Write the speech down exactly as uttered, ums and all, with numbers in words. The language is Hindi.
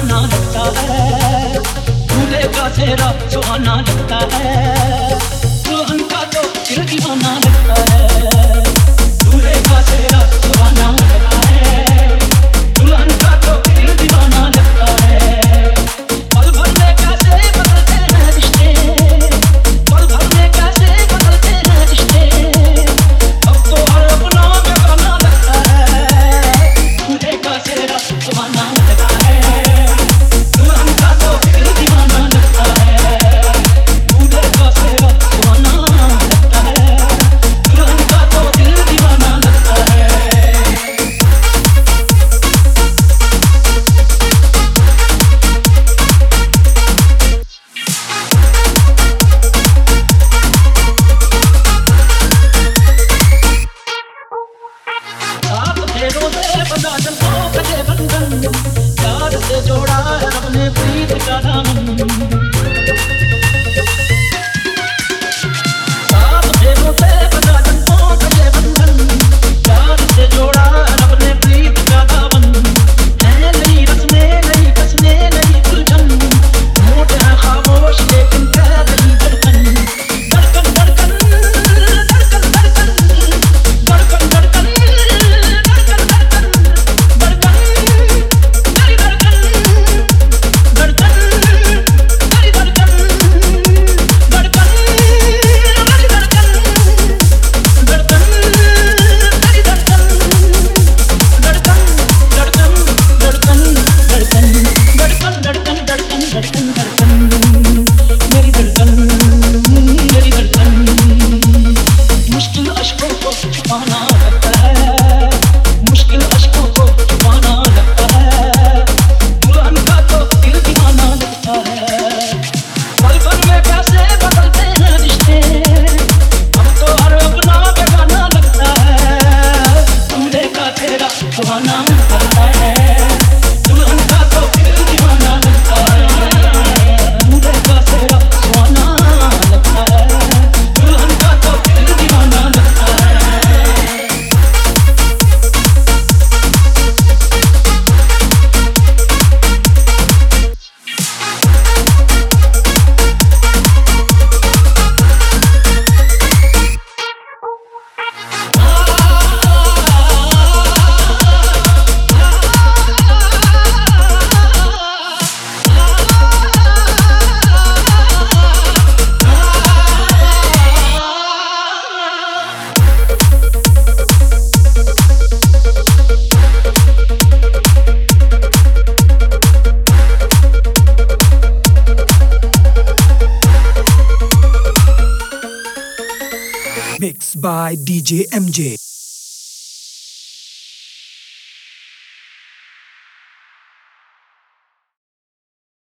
दीवाना लगता है, दूल्हे का चेहरा सुहाना लगता है, दुल्हन का तो दिल दीवाना लगता है, दूल्हे का चेहरा सुहाना लगता है, दुल्हन का तो दिल दीवाना लगता है। पल भर में कैसे बदलते हैं रिश्ते, पल भर में कैसे बदलते हैं रिश्ते, अब तो हर अपना बेगाना लगता है, दूल्हे का चेहरा सुहाना लगता है, दुल्हन का तो दिल दीवाना लगता है, दूल्हे का चेहरा सुहाना लगता है, दुल्हन का तो दिल दीवाना लगता है। सात फेरों से बंधा जन्मों का ये बंधन, प्यार से जोड़ा है अपने प्रीत का दामन। सात फेरों से बंधा जन्मों का ये बंधन, प्यार से जोड़ा है अपने प्रीत का दामन। है नई रस्में नई कसमें नई उलझन, होंठ है खामोश लेकिन कह रही धड़कन, धड़कन धड़कन धड़कन धड़कन धड़कन धड़कन सुहाना लगता है, दुल्हन का तो दिल दीवाना लगता है, दूल्हे का चेहरा सुहाना लगता है, दुल्हन का तो दिल दीवाना लगता है। Mixed by D J M J.